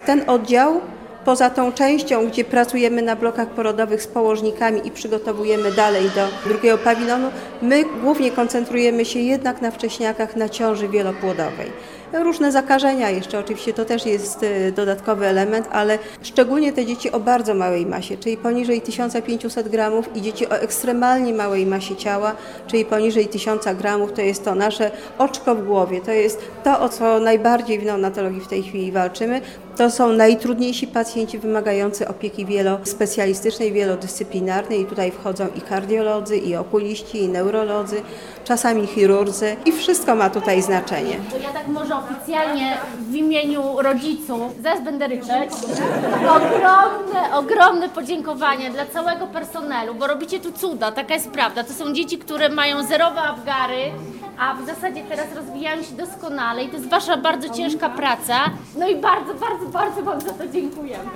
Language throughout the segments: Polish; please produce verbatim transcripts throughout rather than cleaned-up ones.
Ten oddział, poza tą częścią, gdzie pracujemy na blokach porodowych z położnikami i przygotowujemy dalej do drugiego pawilonu, my głównie koncentrujemy się jednak na wcześniakach, na ciąży wielopłodowej. Różne zakażenia jeszcze, oczywiście to też jest dodatkowy element, ale szczególnie te dzieci o bardzo małej masie, czyli poniżej tysiąc pięćset gramów i dzieci o ekstremalnie małej masie ciała, czyli poniżej tysiąc gramów, to jest to nasze oczko w głowie, to jest to, o co najbardziej w neonatologii w tej chwili walczymy. To są najtrudniejsi pacjenci wymagający opieki wielospecjalistycznej, wielodyscyplinarnej i tutaj wchodzą i kardiolodzy, i okuliści, i neurolodzy, czasami chirurdzy i wszystko ma tutaj znaczenie. Ja tak może oficjalnie w imieniu rodziców, zaraz będę ryczeć, ogromne, ogromne podziękowanie dla całego personelu, bo robicie tu cuda, taka jest prawda. To są dzieci, które mają zerowe awgary, a w zasadzie teraz rozwijają się doskonale i to jest wasza bardzo ciężka praca. No i bardzo, bardzo, bardzo wam za to dziękujemy.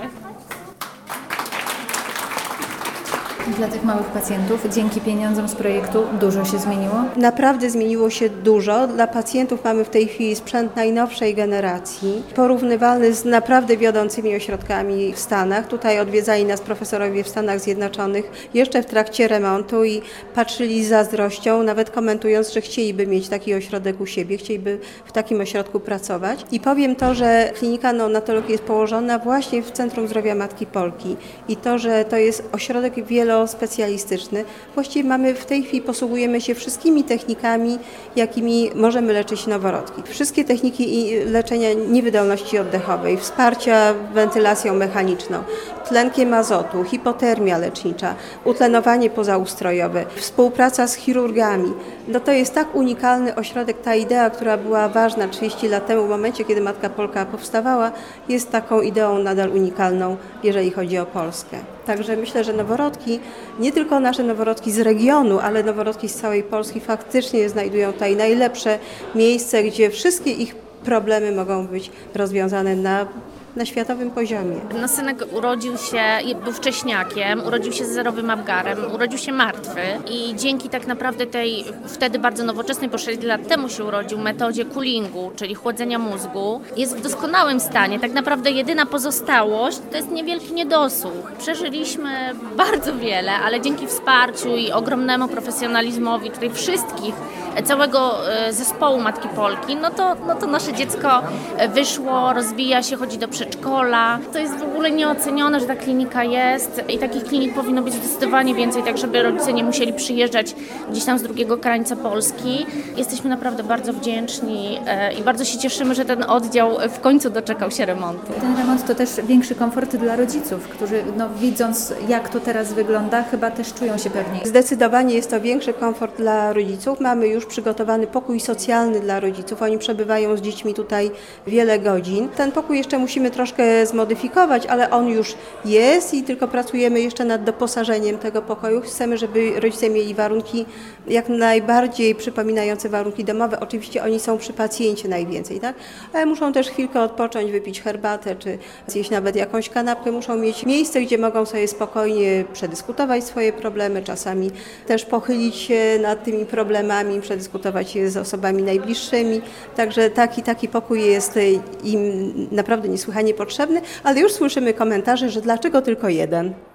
Dla tych małych pacjentów dzięki pieniądzom z projektu dużo się zmieniło? Naprawdę zmieniło się dużo. Dla pacjentów mamy w tej chwili sprzęt najnowszej generacji, porównywalny z naprawdę wiodącymi ośrodkami w Stanach. Tutaj odwiedzali nas profesorowie w Stanach Zjednoczonych jeszcze w trakcie remontu i patrzyli z zazdrością, nawet komentując, że chcieliby mieć taki ośrodek u siebie, chcieliby w takim ośrodku pracować. I powiem to, że klinika neonatologii jest położona właśnie w Centrum Zdrowia Matki Polki i to, że to jest ośrodek wielo specjalistyczny. Właściwie mamy w tej chwili, posługujemy się wszystkimi technikami, jakimi możemy leczyć noworodki. Wszystkie techniki leczenia niewydolności oddechowej, wsparcia wentylacją mechaniczną, tlenkiem azotu, hipotermia lecznicza, utlenowanie pozaustrojowe, współpraca z chirurgami. No to jest tak unikalny ośrodek, ta idea, która była ważna trzydzieści lat temu, w momencie, kiedy Matka Polka powstawała, jest taką ideą nadal unikalną, jeżeli chodzi o Polskę. Także myślę, że noworodki, nie tylko nasze noworodki z regionu, ale noworodki z całej Polski faktycznie znajdują tutaj najlepsze miejsce, gdzie wszystkie ich problemy mogą być rozwiązane na na światowym poziomie. No synek urodził się, był wcześniakiem, urodził się z zerowym awgarem, urodził się martwy i dzięki tak naprawdę tej wtedy bardzo nowoczesnej, bo sześć lat temu się urodził, metodzie coolingu, czyli chłodzenia mózgu, jest w doskonałym stanie. Tak naprawdę jedyna pozostałość to jest niewielki niedosłuch. Przeżyliśmy bardzo wiele, ale dzięki wsparciu i ogromnemu profesjonalizmowi tutaj wszystkich, całego zespołu Matki Polki, no to, no to nasze dziecko wyszło, rozwija się, chodzi do przedszkola. To jest w ogóle nieocenione, że ta klinika jest i takich klinik powinno być zdecydowanie więcej, tak żeby rodzice nie musieli przyjeżdżać gdzieś tam z drugiego krańca Polski. Jesteśmy naprawdę bardzo wdzięczni i bardzo się cieszymy, że ten oddział w końcu doczekał się remontu. Ten remont to też większy komfort dla rodziców, którzy no, widząc jak to teraz wygląda, chyba też czują się pewniej. Zdecydowanie jest to większy komfort dla rodziców. Mamy już przygotowany pokój socjalny dla rodziców. Oni przebywają z dziećmi tutaj wiele godzin. Ten pokój jeszcze musimy troszkę zmodyfikować, ale on już jest i tylko pracujemy jeszcze nad doposażeniem tego pokoju. Chcemy, żeby rodzice mieli warunki jak najbardziej przypominające warunki domowe. Oczywiście oni są przy pacjencie najwięcej, tak? Ale muszą też chwilkę odpocząć, wypić herbatę, czy zjeść nawet jakąś kanapkę. Muszą mieć miejsce, gdzie mogą sobie spokojnie przedyskutować swoje problemy, czasami też pochylić się nad tymi problemami, przedyskutować je z osobami najbliższymi. Także taki, taki pokój jest im naprawdę niesłychanie potrzebny, ale już słyszymy komentarze, że dlaczego tylko jeden.